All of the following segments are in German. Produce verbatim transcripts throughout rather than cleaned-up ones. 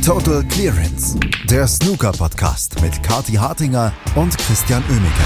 Total Clearance, der Snooker-Podcast mit Kathi Hartinger und Christian Oemeke.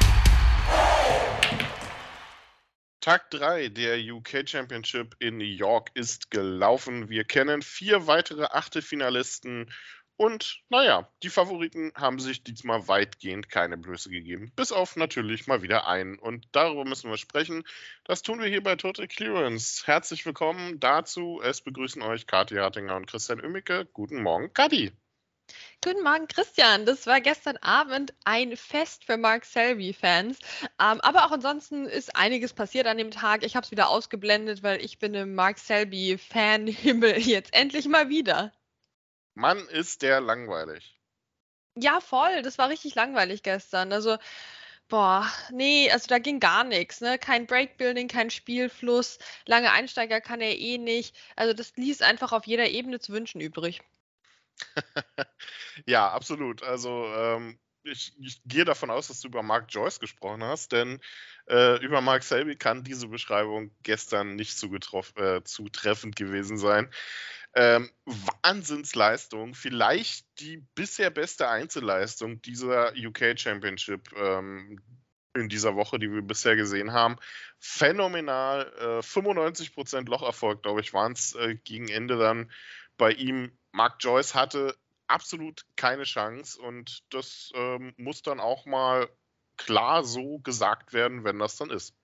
Tag drei der U K Championship in New York ist gelaufen. Wir kennen vier weitere Achtelfinalisten und naja, die Favoriten haben sich diesmal weitgehend keine Blöße gegeben. Bis auf natürlich mal wieder einen. Und darüber müssen wir sprechen. Das tun wir hier bei Total Clearance. Herzlich willkommen dazu. Es begrüßen euch Kathi Hartinger und Christian Oemeke. Guten Morgen, Kathi. Guten Morgen, Christian. Das war gestern Abend ein Fest für Mark Selby-Fans. Ähm, aber auch ansonsten ist einiges passiert an dem Tag. Ich habe es wieder ausgeblendet, weil ich bin im Mark Selby-Fan-Himmel jetzt endlich mal wieder. Mann, ist der langweilig. Ja, voll. Das war richtig langweilig gestern. Also, boah, nee, also da ging gar nichts. Ne? Kein Breakbuilding, kein Spielfluss. Lange Einsteiger kann er eh nicht. Also das ließ einfach auf jeder Ebene zu wünschen übrig. Ja, absolut. Also ähm, ich, ich gehe davon aus, dass du über Mark Joyce gesprochen hast, denn äh, über Mark Selby kann diese Beschreibung gestern nicht zugetroff, äh, zutreffend gewesen sein. Ähm, Wahnsinnsleistung, vielleicht die bisher beste Einzelleistung dieser U K Championship ähm, in dieser Woche, die wir bisher gesehen haben. Phänomenal, äh, fünfundneunzig Prozent Locherfolg, glaube ich, waren es äh, gegen Ende dann bei ihm. Mark Joyce hatte absolut keine Chance und das ähm, muss dann auch mal klar so gesagt werden, wenn das dann ist.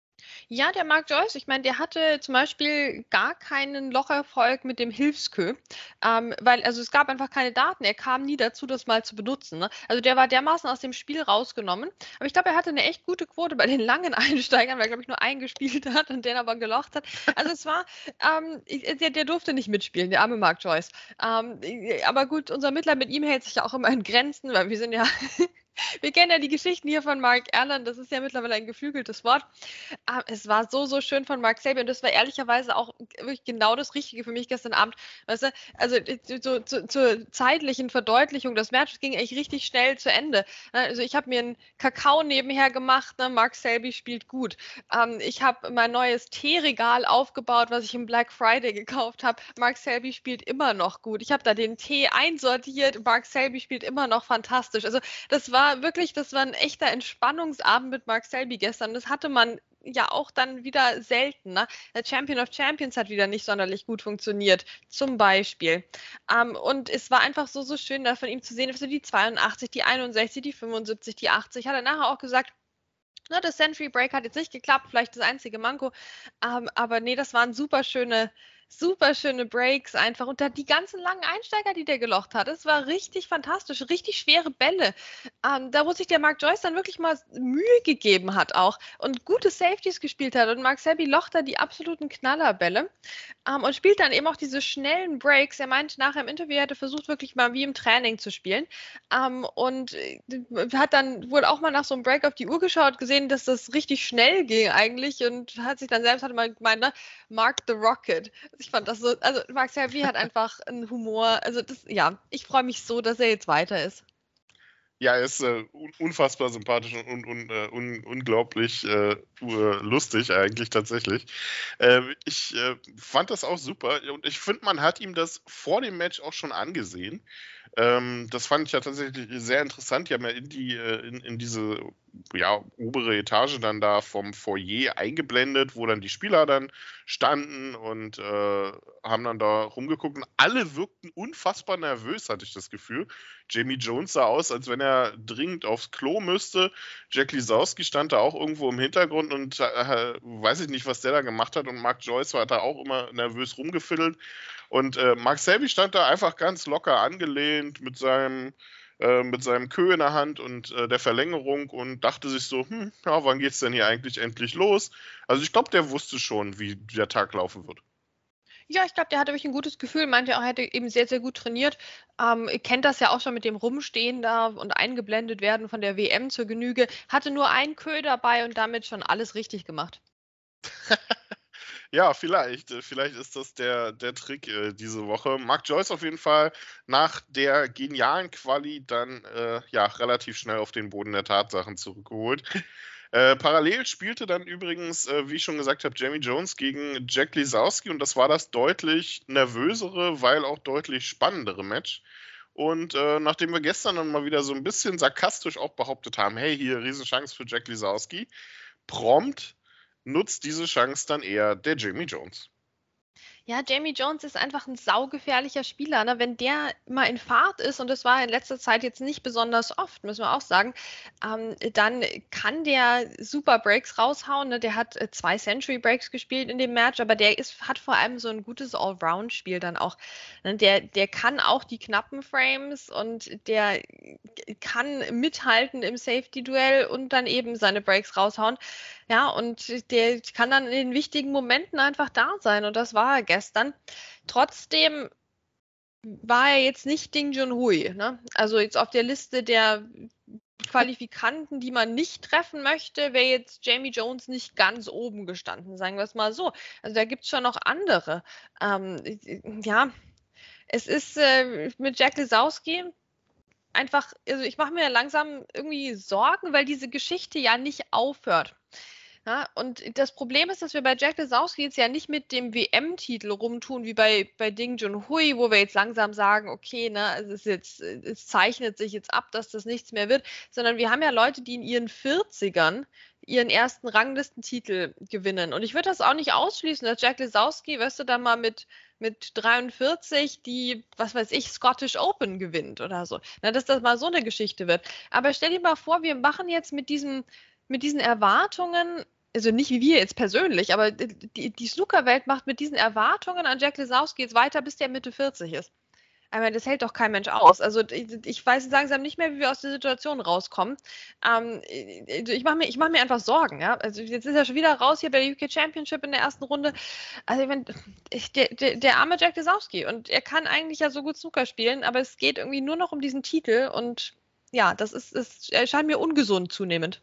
Ja, der Mark Joyce, ich meine, der hatte zum Beispiel gar keinen Locherfolg mit dem Hilfskö, ähm, weil, also es gab einfach keine Daten. Er kam nie dazu, das mal zu benutzen. Ne? Also der war dermaßen aus dem Spiel rausgenommen. Aber ich glaube, er hatte eine echt gute Quote bei den langen Einsteigern, weil er, glaube ich, nur einen gespielt hat und den aber gelocht hat. Also es war, ähm, der, der durfte nicht mitspielen, der arme Mark Joyce. Ähm, aber gut, unser Mitleid mit ihm hält sich ja auch immer in Grenzen, weil wir sind ja... Wir kennen ja die Geschichten hier von Mark Allen, das ist ja mittlerweile ein geflügeltes Wort. Aber es war so, so schön von Mark Selby und das war ehrlicherweise auch wirklich genau das Richtige für mich gestern Abend. Weißt du, also so, zu, zur zeitlichen Verdeutlichung, das Match ging eigentlich richtig schnell zu Ende. Also ich habe mir einen Kakao nebenher gemacht, ne? Mark Selby spielt gut. Ähm, ich habe mein neues Teeregal aufgebaut, was ich im Black Friday gekauft habe. Mark Selby spielt immer noch gut. Ich habe da den Tee einsortiert, Mark Selby spielt immer noch fantastisch. Also das war wirklich, das war ein echter Entspannungsabend mit Mark Selby gestern. Das hatte man ja auch dann wieder selten. Ne? Der Champion of Champions hat wieder nicht sonderlich gut funktioniert, zum Beispiel. Ähm, und es war einfach so, so schön, da von ihm zu sehen, also die zweiundachtzig, die einundsechzig, die fünfundsiebzig, die achtzig. Hat er nachher auch gesagt, na, das Century Break hat jetzt nicht geklappt, vielleicht das einzige Manko. Ähm, aber nee, das waren super schöne, super schöne Breaks einfach. Und da die ganzen langen Einsteiger, die der gelocht hat, es war richtig fantastisch, richtig schwere Bälle. Ähm, da wo sich der Mark Joyce dann wirklich mal Mühe gegeben hat auch und gute Safeties gespielt hat. Und Mark Selby locht da die absoluten Knallerbälle ähm, und spielt dann eben auch diese schnellen Breaks. Er meinte nachher im Interview, er hätte versucht, wirklich mal wie im Training zu spielen. Ähm, und äh, hat dann wohl auch mal nach so einem Break auf die Uhr geschaut, gesehen, dass das richtig schnell ging eigentlich und hat sich dann selbst hat mal gemeint, ne, Mark the Rocket. Ich fand das so, also Mark Selby hat einfach einen Humor, also das, ja, ich freue mich so, dass er jetzt weiter ist. Ja, er ist äh, unfassbar sympathisch und, und, und äh, un, unglaublich äh, lustig eigentlich tatsächlich. Äh, ich äh, fand das auch super und ich finde, man hat ihm das vor dem Match auch schon angesehen. Ähm, das fand ich ja tatsächlich sehr interessant. Die haben ja in, die, äh, in, in diese ja, obere Etage dann da vom Foyer eingeblendet, wo dann die Spieler dann standen und äh, haben dann da rumgeguckt und alle wirkten unfassbar nervös, hatte ich das Gefühl. Jamie Jones sah aus, als wenn er dringend aufs Klo müsste. Jack Lisowski stand da auch irgendwo im Hintergrund und äh, weiß ich nicht, was der da gemacht hat. Und Mark Joyce hat da auch immer nervös rumgefiddelt. Und äh, Mark Selby stand da einfach ganz locker angelehnt mit seinem, äh, mit seinem Queue in der Hand und äh, der Verlängerung und dachte sich so, hm, ja, wann geht's denn hier eigentlich endlich los? Also ich glaube, der wusste schon, wie der Tag laufen wird. Ja, ich glaube, der hatte wirklich ein gutes Gefühl, meinte, er hätte eben sehr, sehr gut trainiert. Ähm, kennt das ja auch schon mit dem Rumstehen da und eingeblendet werden von der W M zur Genüge. Hatte nur ein Queue dabei und damit schon alles richtig gemacht. Ja, vielleicht. Äh, Vielleicht ist das der, der Trick äh, diese Woche. Mark Joyce auf jeden Fall nach der genialen Quali dann äh, ja relativ schnell auf den Boden der Tatsachen zurückgeholt. Äh, parallel spielte dann übrigens, äh, wie ich schon gesagt habe, Jamie Jones gegen Jack Lisowski und das war das deutlich nervösere, weil auch deutlich spannendere Match. Und äh, nachdem wir gestern dann mal wieder so ein bisschen sarkastisch auch behauptet haben, hey, hier, Riesenchance für Jack Lisowski, prompt nutzt diese Chance dann eher der Jamie Jones. Ja, Jamie Jones ist einfach ein saugefährlicher Spieler. Ne? Wenn der mal in Fahrt ist, und das war in letzter Zeit jetzt nicht besonders oft, müssen wir auch sagen, ähm, dann kann der super Breaks raushauen. Ne? Der hat äh, zwei Century Breaks gespielt in dem Match, aber der ist, hat vor allem so ein gutes Allround-Spiel dann auch. Ne? Der, der kann auch die knappen Frames und der kann mithalten im Safety-Duell und dann eben seine Breaks raushauen. Ja, und der kann dann in den wichtigen Momenten einfach da sein. Und das war er gestern. Trotzdem war er jetzt nicht Ding Junhui. Ne? Also jetzt auf der Liste der Qualifikanten, die man nicht treffen möchte, wäre jetzt Jamie Jones nicht ganz oben gestanden, sagen wir es mal so. Also da gibt es schon noch andere. Ähm, ja, es ist äh, mit Jack Lisowski einfach, also ich mache mir langsam irgendwie Sorgen, weil diese Geschichte ja nicht aufhört. Ja, und das Problem ist, dass wir bei Jack Lisowski jetzt ja nicht mit dem W M-Titel rumtun, wie bei, bei Ding Junhui, wo wir jetzt langsam sagen, okay, ne, es ist jetzt, es zeichnet sich jetzt ab, dass das nichts mehr wird, sondern wir haben ja Leute, die in ihren vierzigern ihren ersten Ranglistentitel gewinnen. Und ich würde das auch nicht ausschließen, dass Jack Lisowski, weißt du, dann mal mit, mit dreiundvierzig die, was weiß ich, Scottish Open gewinnt oder so. Na, dass das mal so eine Geschichte wird. Aber stell dir mal vor, wir machen jetzt mit diesem mit diesen Erwartungen, also nicht wie wir jetzt persönlich, aber die, die Snookerwelt macht mit diesen Erwartungen an Jack Lisowski jetzt weiter, bis der Mitte vierzig ist. Ich meine, das hält doch kein Mensch aus. Also ich, ich weiß langsam nicht mehr, wie wir aus der Situation rauskommen. Ähm, ich mache mir, ich mach mir einfach Sorgen. Ja? Also jetzt ist er schon wieder raus hier bei der U K Championship in der ersten Runde. Also ich mein, der, der, der arme Jack Lisowski, und er kann eigentlich ja so gut Snooker spielen, aber es geht irgendwie nur noch um diesen Titel und ja, das ist, es erscheint mir ungesund zunehmend.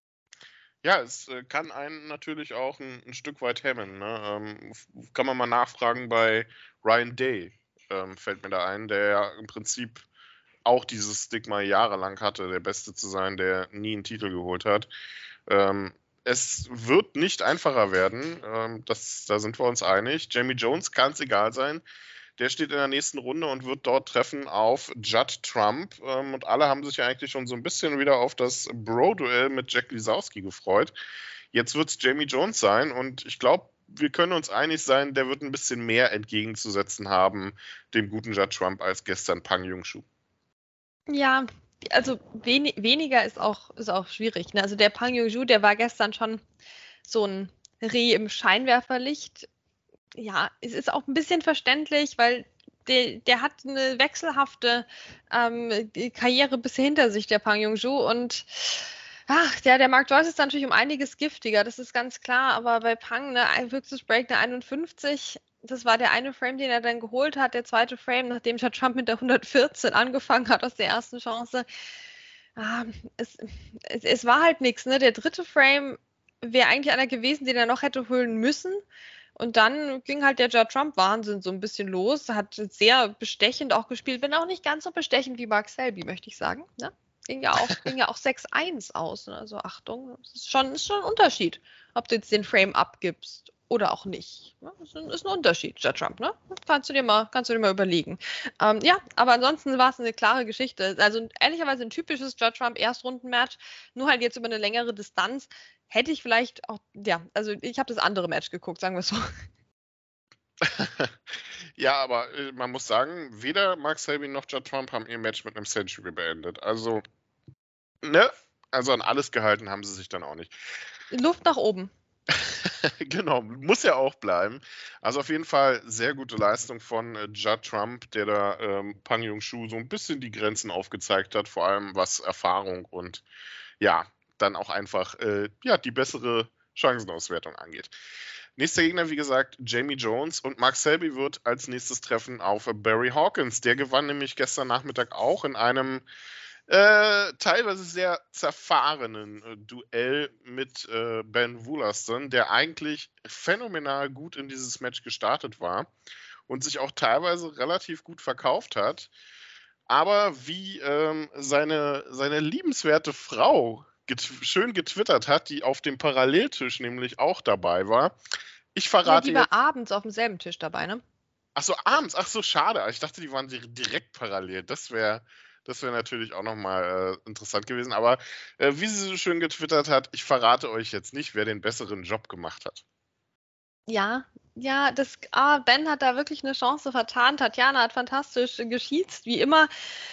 Ja, es äh, kann einen natürlich auch ein, ein Stück weit hemmen. Ne? Ähm, f- kann man mal nachfragen bei Ryan Day, ähm, fällt mir da ein, der ja im Prinzip auch dieses Stigma jahrelang hatte, der Beste zu sein, der nie einen Titel geholt hat. Ähm, es wird nicht einfacher werden, ähm, das, da sind wir uns einig. Jamie Jones kann es egal sein. Der steht in der nächsten Runde und wird dort treffen auf Judd Trump. Ähm, und alle haben sich ja eigentlich schon so ein bisschen wieder auf das Bro-Duell mit Jack Lisowski gefreut. Jetzt wird es Jamie Jones sein und ich glaube, wir können uns einig sein, der wird ein bisschen mehr entgegenzusetzen haben dem guten Judd Trump als gestern Pang Jung-Shu. Ja, also weni weniger ist auch, ist auch schwierig. Ne? Also der Pang Jung-Shu, der war gestern schon so ein Reh im Scheinwerferlicht. Ja, es ist auch ein bisschen verständlich, weil der, der hat eine wechselhafte ähm, Karriere bisher hinter sich, der Pang Jung-Shu. Und ach, der, der Mark Joyce ist natürlich um einiges giftiger, das ist ganz klar. Aber bei Pang, ne, ein höchstes Break eine einundfünfzig. Das war der eine Frame, den er dann geholt hat. Der zweite Frame, nachdem Judd Trump mit der hundertvierzehn angefangen hat aus der ersten Chance. Ah, es, es, es war halt nichts. Ne? Der dritte Frame wäre eigentlich einer gewesen, den er noch hätte holen müssen. Und dann ging halt der Judd Trump-Wahnsinn so ein bisschen los. Hat sehr bestechend auch gespielt, wenn auch nicht ganz so bestechend wie Mark Selby, möchte ich sagen. Ne? Ging ja auch, ging ja auch sechs eins aus. Ne? Also Achtung, es ist schon, ist schon ein Unterschied, ob du jetzt den Frame abgibst oder auch nicht. Ne? Das ist ein, ist ein Unterschied, Judd Trump. Ne? Kannst du dir mal, kannst du dir mal überlegen. Ähm, ja, aber ansonsten war es eine klare Geschichte. Also ehrlicherweise ein typisches Judd Trump Erstrundenmatch, nur halt jetzt über eine längere Distanz. Hätte ich vielleicht auch, ja, also ich habe das andere Match geguckt, sagen wir es so. Ja, aber äh, man muss sagen, weder Mark Selby noch Judd Trump haben ihr Match mit einem Century beendet. Also, ne? Also an alles gehalten haben sie sich dann auch nicht. Luft nach oben. Genau, muss ja auch bleiben. Also auf jeden Fall sehr gute Leistung von äh, Judd Trump, der da ähm, Pang Jung-Shu so ein bisschen die Grenzen aufgezeigt hat, vor allem was Erfahrung und ja, dann auch einfach äh, ja, die bessere Chancenauswertung angeht. Nächster Gegner, wie gesagt, Jamie Jones und Mark Selby wird als nächstes treffen auf Barry Hawkins. Der gewann nämlich gestern Nachmittag auch in einem äh, teilweise sehr zerfahrenen äh, Duell mit äh, Ben Wollaston, der eigentlich phänomenal gut in dieses Match gestartet war und sich auch teilweise relativ gut verkauft hat. Aber wie ähm, seine, seine liebenswerte Frau get- schön getwittert hat, die auf dem Paralleltisch nämlich auch dabei war. Ich Ja, verrate die war jetzt. abends auf demselben Tisch dabei, ne? Ach so, abends. Ach so, schade. Ich dachte, die waren di- direkt parallel. Das wäre das wär natürlich auch nochmal äh, interessant gewesen. Aber äh, wie sie so schön getwittert hat, ich verrate euch jetzt nicht, wer den besseren Job gemacht hat. Ja, ja, das, ah, Ben hat da wirklich eine Chance vertan. Tatjana hat fantastisch geschießt, wie immer.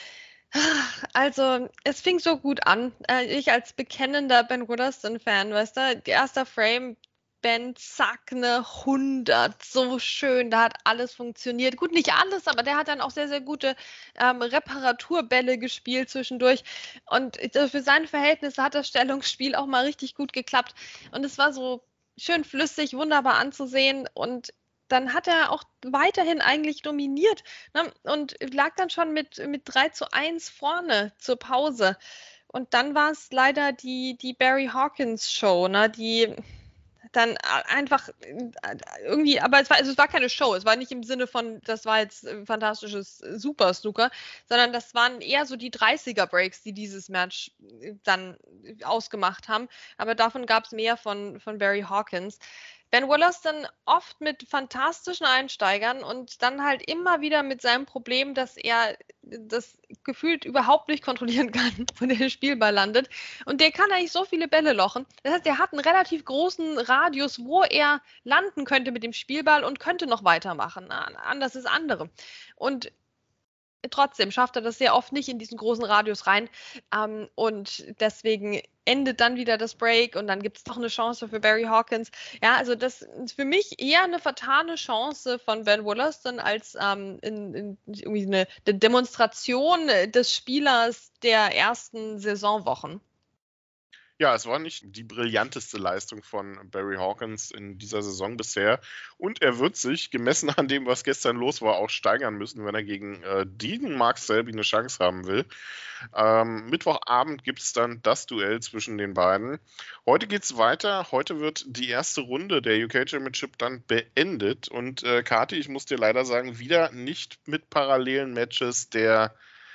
Also, es fing so gut an. Äh, Ich als bekennender Ben Wotherspoon-Fan, weißt du, erster Frame, Ben, zack, eine hundert. So schön, da hat alles funktioniert. Gut, nicht alles, aber der hat dann auch sehr, sehr gute ähm, Reparaturbälle gespielt zwischendurch. Und äh, für seine Verhältnisse hat das Stellungsspiel auch mal richtig gut geklappt. Und es war so schön flüssig, wunderbar anzusehen. Und dann hat er auch weiterhin eigentlich dominiert, ne? Und lag dann schon mit, mit drei zu eins vorne zur Pause. Und dann war es leider die, die Barry Hawkins Show, ne? Die dann einfach irgendwie, aber es war, also es war keine Show, es war nicht im Sinne von, das war jetzt ein fantastisches Super Snooker, sondern das waren eher so die dreißiger Breaks, die dieses Match dann ausgemacht haben. Aber davon gab es mehr von, von Barry Hawkins. Ben Wollaston oft mit fantastischen Einsteigern und dann halt immer wieder mit seinem Problem, dass er das gefühlt überhaupt nicht kontrollieren kann, wo der Spielball landet. Und der kann eigentlich so viele Bälle lochen. Das heißt, er hat einen relativ großen Radius, wo er landen könnte mit dem Spielball und könnte noch weitermachen. Anders ist andere. Und trotzdem schafft er das sehr oft nicht in diesen großen Radius rein. Ähm, und deswegen endet dann wieder das Break und dann gibt es doch eine Chance für Barry Hawkins. Ja, also das ist für mich eher eine vertane Chance von Ben Wollaston als ähm, in, in irgendwie eine, eine Demonstration des Spielers der ersten Saisonwochen. Ja, es war nicht die brillanteste Leistung von Barry Hawkins in dieser Saison bisher. Und er wird sich, gemessen an dem, was gestern los war, auch steigern müssen, wenn er gegen äh, diesen Mark Selby eine Chance haben will. Ähm, Mittwochabend gibt es dann das Duell zwischen den beiden. Heute geht es weiter. Heute wird die erste Runde der U K Championship dann beendet. Und äh, Kathi, ich muss dir leider sagen, wieder nicht mit parallelen Matches der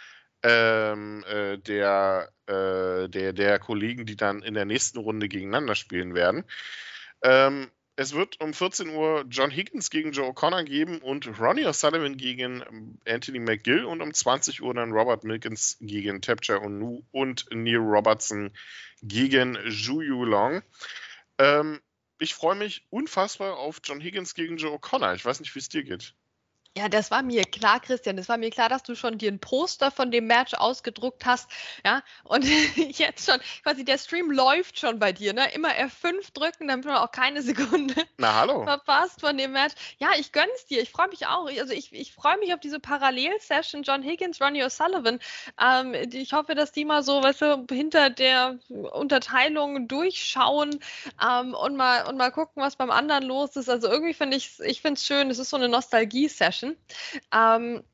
ähm, äh, der, äh, der, der Kollegen, die dann in der nächsten Runde gegeneinander spielen werden. Ähm, es wird um vierzehn Uhr John Higgins gegen Joe O'Connor geben und Ronnie O'Sullivan gegen Anthony McGill und um zwanzig Uhr dann Robert Milkins gegen Tapcha Onu und Neil Robertson gegen Zhu Yulong. Ähm, ich freue mich unfassbar auf John Higgins gegen Joe O'Connor. Ich weiß nicht, wie es dir geht. Ja, das war mir klar, Christian. Das war mir klar, dass du schon dir ein Poster von dem Match ausgedruckt hast. Ja, und jetzt schon, quasi der Stream läuft schon bei dir, ne? Immer F fünf drücken, damit man auch keine Sekunde Na, hallo. verpasst von dem Match. Ja, ich gönn's dir. Ich freue mich auch. Also ich, ich freue mich auf diese Parallel-Session John Higgins, Ronnie O'Sullivan. Ähm, ich hoffe, dass die mal so, weißt du, hinter der Unterteilung durchschauen ähm, und mal und mal gucken, was beim anderen los ist. Also irgendwie finde ich, ich finde es schön. Es ist so eine Nostalgie-Session. Ähm,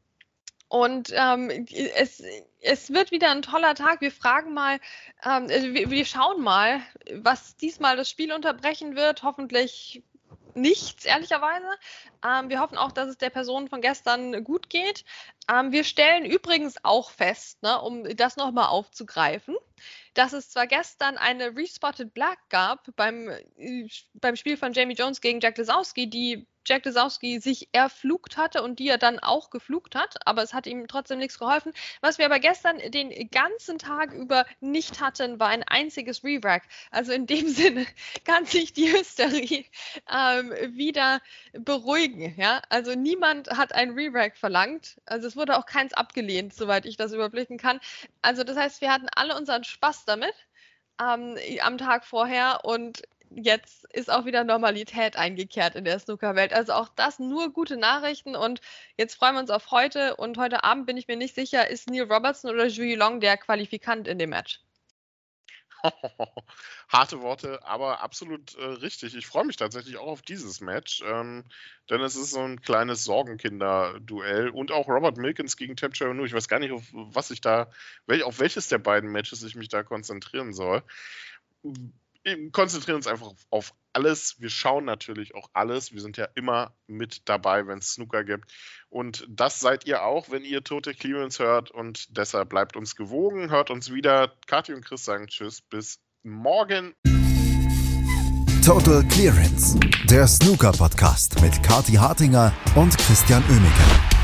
und ähm, es, es wird wieder ein toller Tag. Wir fragen mal, ähm, wir, wir schauen mal, was diesmal das Spiel unterbrechen wird. Hoffentlich nichts, ehrlicherweise. Ähm, wir hoffen auch, dass es der Person von gestern gut geht. Ähm, wir stellen übrigens auch fest, ne, um das nochmal aufzugreifen, dass es zwar gestern eine Respotted Black gab beim, äh, beim Spiel von Jamie Jones gegen Jack Lisowski, die Jack Lisowski sich erflugt hatte und die er dann auch geflugt hat, aber es hat ihm trotzdem nichts geholfen. Was wir aber gestern den ganzen Tag über nicht hatten, war ein einziges Re-Rack. Also in dem Sinne kann sich die Hysterie ähm, wieder beruhigen. Ja? Also niemand hat ein Re-Rack verlangt. Also es wurde auch keins abgelehnt, soweit ich das überblicken kann. Also das heißt, wir hatten alle unseren Spaß damit ähm, am Tag vorher und jetzt ist auch wieder Normalität eingekehrt in der Snookerwelt. Also auch das nur gute Nachrichten und jetzt freuen wir uns auf heute und heute Abend bin ich mir nicht sicher, ist Neil Robertson oder Zhu Yulong der Qualifikant in dem Match? Harte Worte, aber absolut äh, richtig. Ich freue mich tatsächlich auch auf dieses Match, ähm, denn es ist so ein kleines Sorgenkinder-Duell und auch Robert Milkins gegen Tapcha Onu. Ich weiß gar nicht, auf was ich da, wel, auf welches der beiden Matches ich mich da konzentrieren soll. Wir konzentrieren uns einfach auf alles. Wir schauen natürlich auch alles. Wir sind ja immer mit dabei, wenn es Snooker gibt. Und das seid ihr auch, wenn ihr Tote Clearance hört. Und deshalb bleibt uns gewogen, hört uns wieder. Kathi und Chris sagen Tschüss, bis morgen. Total Clearance, der Snooker-Podcast mit Kathi Hartinger und Christian Oemeke.